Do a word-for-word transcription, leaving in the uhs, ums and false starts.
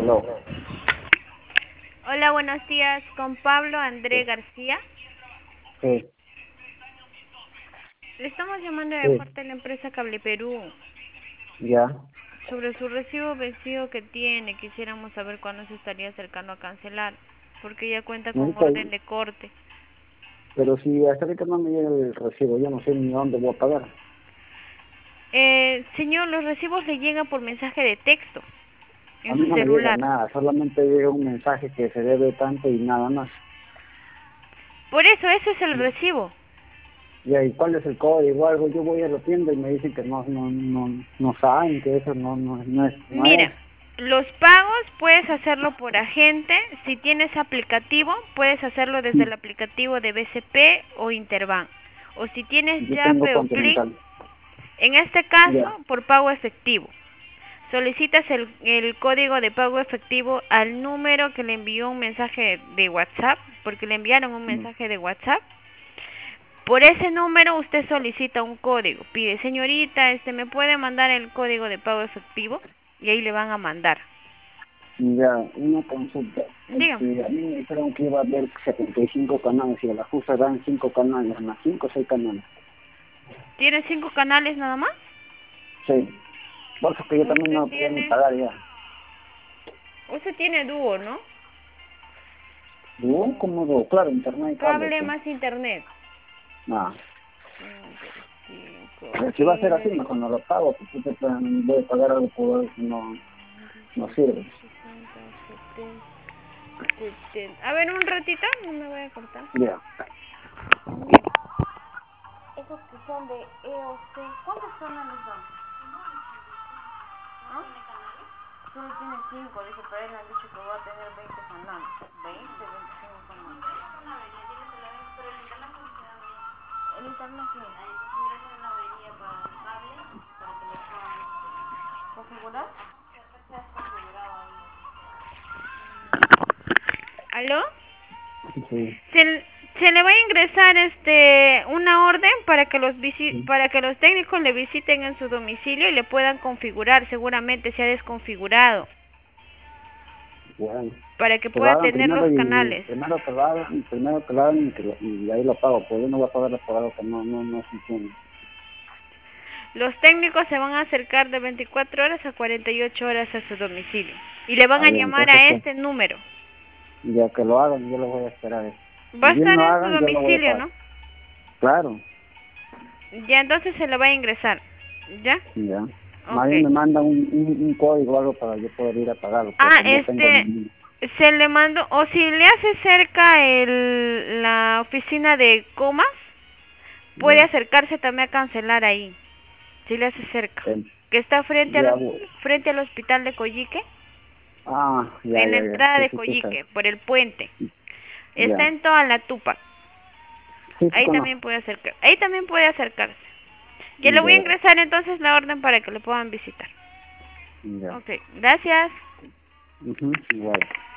Aló. Hola, buenos días. Con Pablo André Sí, García. sí, Le estamos llamando de sí, parte de la empresa Cable Perú ya. sobre su recibo vencido que tiene. Quisiéramos saber cuándo se estaría acercando a cancelar, porque ya cuenta con Ahorita, orden de corte. pero si hasta ahorita no me llega el recibo, yo no sé ni dónde voy a pagar. Eh, señor, los recibos le llegan por mensaje de texto A en mí su no me llega celular. nada, solamente llega un mensaje que se debe tanto y nada más. Por eso, eso es el recibo. Ya, ¿y cuál es el código o algo? Yo voy a la tienda y me dicen que no, no, no, no saben que eso no, no, no es, no es. Mira, los pagos puedes hacerlo por agente. Si tienes aplicativo, puedes hacerlo desde el aplicativo de B C P o Interbank. O si tienes Yo tengo Yape o Click, Continental. en este caso, Ya, por pago efectivo. Solicitas el, el código de pago efectivo al número que le envió un mensaje de WhatsApp, porque le enviaron un mm, mensaje de WhatsApp. Por ese número usted solicita un código. Pide, señorita, este, ¿me puede mandar el código de pago efectivo? Y ahí le van a mandar. ya, una consulta. Dígame, Este, a mí me dijeron que iba a haber setenta y cinco canales y a la justa dan cinco canales, más cinco o seis canales. ¿tiene cinco canales nada más? Sí, por eso que yo también Usted no podía ni tiene, pagar ya. usted tiene dúo, ¿no? Yo como do, claro, internet y cable, Cable pues. más internet. Nada. Cinco Pero si va a ser así, y mejor no lo pago, porque yo te- voy a pagar algo por algo que no, no diecisiete, sirve. sesenta, setenta, setenta. A ver, un ratito, no me voy a cortar. Ya. Mira, esos que son de E O C, ¿cuántos canales son? ¿Ah? Solo tiene cinco, dice, pero él han dicho que va a tener veinte canales. veinte, veinticinco canales. El internet sí. ¿Configurar? ¿Aló? Sí. Se, se le va a ingresar este una orden para que los visi Sí. para que los técnicos le visiten en su domicilio y le puedan configurar. Seguramente se ha desconfigurado Bueno, para que que lo pueda hagan tener los primero y canales. primero que lo hagan, primero que lo hagan y, que lo- y ahí lo pago, porque yo no voy a pagar por algo que no, no, no funciona. Los técnicos se van a acercar de veinticuatro horas a cuarenta y ocho horas a su domicilio y le van Ah, a ya, llamar entonces a pues, este número. ya que lo hagan, yo lo voy a esperar. Va Y a bien estar lo en su hagan, yo lo voy a domicilio, pagar. ¿no? Claro, Ya entonces se le va a ingresar. ¿Ya? ya. Más Ok. bien me mandan un, un, un código o algo para yo poder ir a pagarlo, Ah, porque no tengo este, ningún. se le mando, o si le hace cerca el, la oficina de comas, puede Ya. acercarse también a cancelar ahí, si le hace cerca, Eh, que está frente ya, al, voy. frente al hospital de Coyique, Ah, ya, en la ya, ya. entrada Sí, de sí, sí, está. Coyique, por el puente, está Ya. en toda la Tupac, Sí, sí, ahí también conozco. puede acercar, ahí también puede acercarse. Yo le voy a Ya, ingresar entonces la orden para que lo puedan visitar. ya. Ok, gracias. Ujú, igual.